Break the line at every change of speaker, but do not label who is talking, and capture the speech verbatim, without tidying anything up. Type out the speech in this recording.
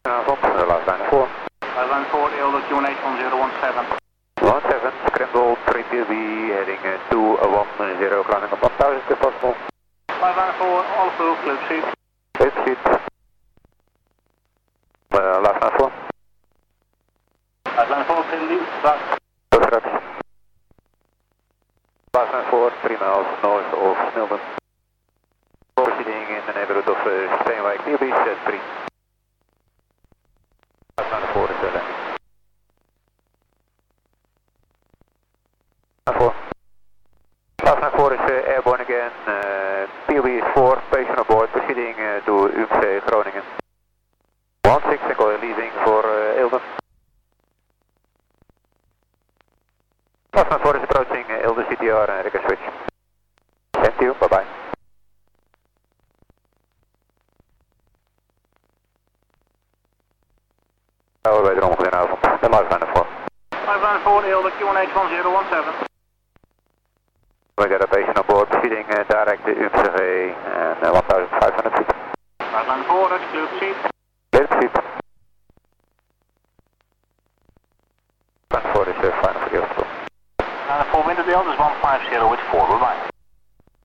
Goedenavond, de last line four.
Last line four, Eelde Q N H one zero one seven.
one seven, scramble three P B, heading uh, to one zero, climbing up one thousand if possible.
Last line four, all full, clip seat.
Clip seat. Uh, last line four.
Last line four, clear lead, back.
Go straks. Last line four, three miles north of Snelden. Proceeding in the neighborhood of uh, Steenwijk, P B set three. Last line four is uh, landing. Line four. Last line four is uh, airborne again. Uh, P B is four, patient on board, proceeding uh, to U M C Groningen. one six, single leaving for uh, Eelde. Last line four is approaching uh, Eelde C T R and Ricker switch. Thank you, bye bye. Nou, wederom goedenavond. De lifeline voor.
Lifeline four, Eelde Q N H one zero one seven.
We got a patient on board, proceeding uh, direct to U M C G and uh, fifteen hundred feet.
Lifeline four, that's clear seat.
Clear seat. Lifeline four is uh, final for the hospital.
Lifeline four, winter Eelde is one five zero with four, bye bye.